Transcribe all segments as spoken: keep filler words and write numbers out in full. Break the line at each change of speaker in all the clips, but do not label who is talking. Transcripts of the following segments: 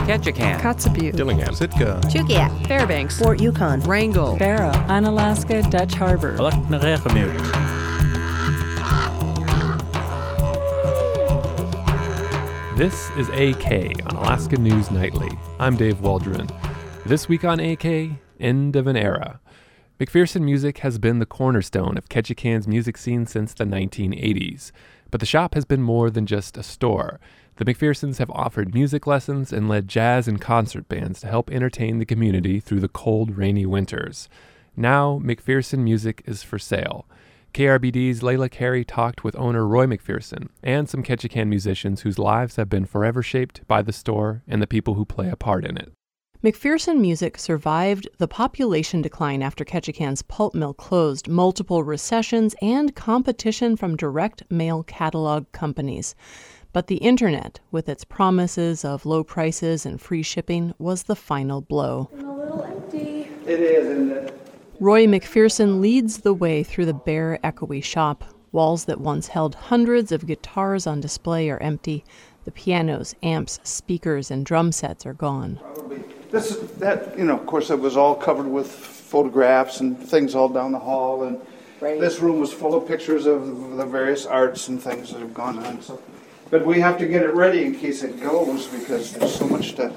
Ketchikan,
Kotzebue,
Dillingham, Sitka,
Chugiak,
Fairbanks,
Fort Yukon,
Wrangell,
Barrow, Unalaska, Dutch Harbor,
This is A K on Alaska News Nightly. I'm Dave Waldron. This week on A K, end of an era. McPherson Music has been the cornerstone of Ketchikan's music scene since the nineteen eighties. But the shop has been more than just a store. The McPhersons have offered music lessons and led jazz and concert bands to help entertain the community through the cold, rainy winters. Now, McPherson Music is for sale. K R B D's Layla Carey talked with owner Roy McPherson and some Ketchikan musicians whose lives have been forever shaped by the store and the people who play a part in it.
McPherson Music survived the population decline after Ketchikan's pulp mill closed, multiple recessions, and competition from direct mail catalog companies. But the internet, with its promises of low prices and free shipping, was the final blow.
It's a little empty.
It is, isn't it?
Roy McPherson leads the way through the bare, echoey shop. Walls that once held hundreds of guitars on display are empty. The pianos, amps, speakers, and drum sets are gone.
Probably. This is that, you know, of course, it was all covered with photographs and things all down the hall. And right. This room was full of pictures of the various arts and things that have gone on. So, but we have to get it ready in case it goes because there's so much to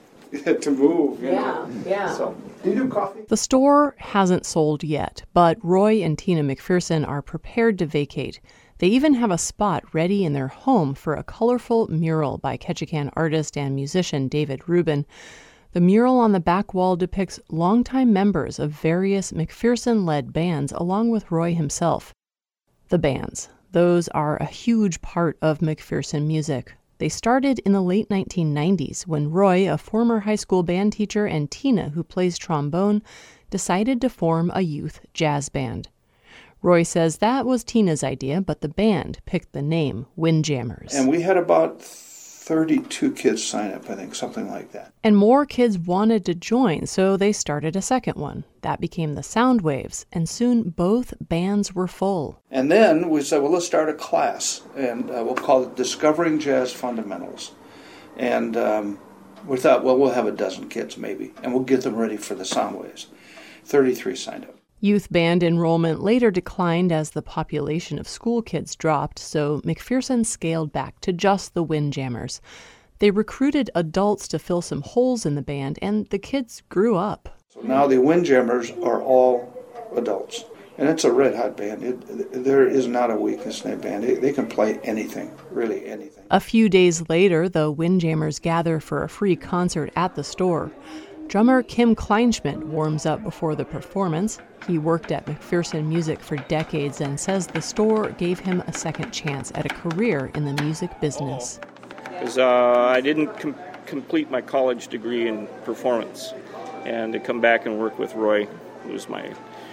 to move. You
yeah,
know?
yeah.
So, do you do coffee?
The store hasn't sold yet, but Roy and Tina McPherson are prepared to vacate. They even have a spot ready in their home for a colorful mural by Ketchikan artist and musician David Rubin. The mural on the back wall depicts longtime members of various McPherson-led bands along with Roy himself. The bands. Those are a huge part of McPherson music. They started in the late nineteen nineties when Roy, a former high school band teacher, and Tina, who plays trombone, decided to form a youth jazz band. Roy says that was Tina's idea, but the band picked the name Windjammers.
And we had about thirty-two kids sign up, I think, something like that.
And more kids wanted to join, so they started a second one. That became the Soundwaves, and soon both bands were full.
And then we said, well, let's start a class, and uh, we'll call it Discovering Jazz Fundamentals. And um, we thought, well, we'll have a dozen kids maybe, and we'll get them ready for the Soundwaves. thirty-three signed up.
Youth band enrollment later declined as the population of school kids dropped, so McPherson scaled back to just the Windjammers. They recruited adults to fill some holes in the band, and the kids grew up.
So now the Windjammers are all adults, and it's a red-hot band. It, there is not a weakness in that band. They, they can play anything, really anything.
A few days later, the Windjammers gather for a free concert at the store. Drummer Kim Kleinschmidt warms up before the performance. He worked at McPherson Music for decades and says the store gave him a second chance at a career in the music business.
Because uh, I didn't com- complete my college degree in performance, and to come back and work with Roy, who was my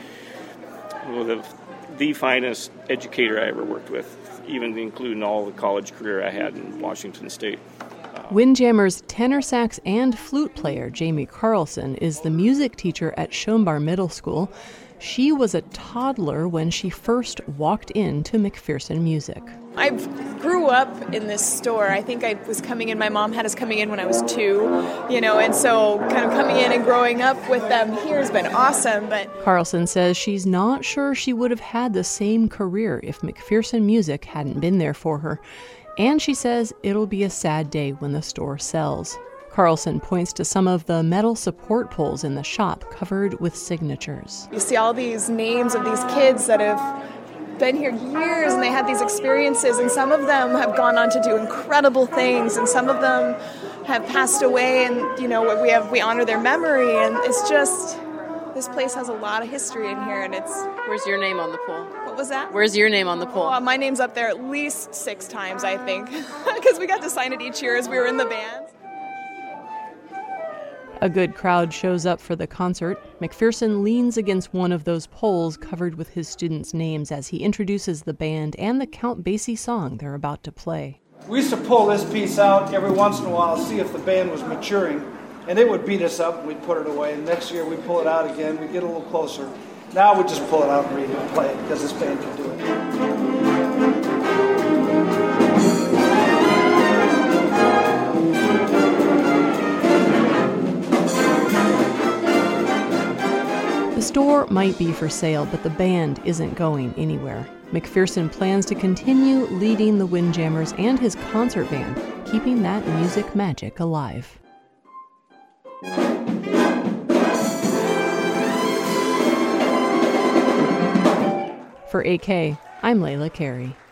well, the, the finest educator I ever worked with, even including all the college career I had in Washington State.
Windjammers tenor sax and flute player Jamie Carlson is the music teacher at Schoenbar Middle School. She was a toddler when she first walked into McPherson Music.
I grew up in this store. I think I was coming in, my mom had us coming in when I was two, you know, and so kind of coming in and growing up with them here has been awesome. But
Carlson says she's not sure she would have had the same career if McPherson Music hadn't been there for her. And she says it'll be a sad day when the store sells. Carlson points to some of the metal support poles in the shop covered with signatures.
You see all these names of these kids that have been here years and they had these experiences, and some of them have gone on to do incredible things, and some of them have passed away, and you know we have we honor their memory, and it's just this place has a lot of history in here, and it's.
Where's your name on the pole?
What was that?
Where's your name on the pole?
Oh, my name's up there at least six times, I think, because we got to sign it each year as we were in the band.
A good crowd shows up for the concert. McPherson leans against one of those poles covered with his students' names as he introduces the band and the Count Basie song they're about to play.
We used to pull this piece out every once in a while to see if the band was maturing, and it would beat us up and we'd put it away. And next year we'd pull it out again, we'd get a little closer. Now we just pull it out and read it and play it because this band can do it.
store might be for sale, but the band isn't going anywhere. McPherson plans to continue leading the Windjammers and his concert band, keeping that music magic alive. For A K, I'm Layla Carey.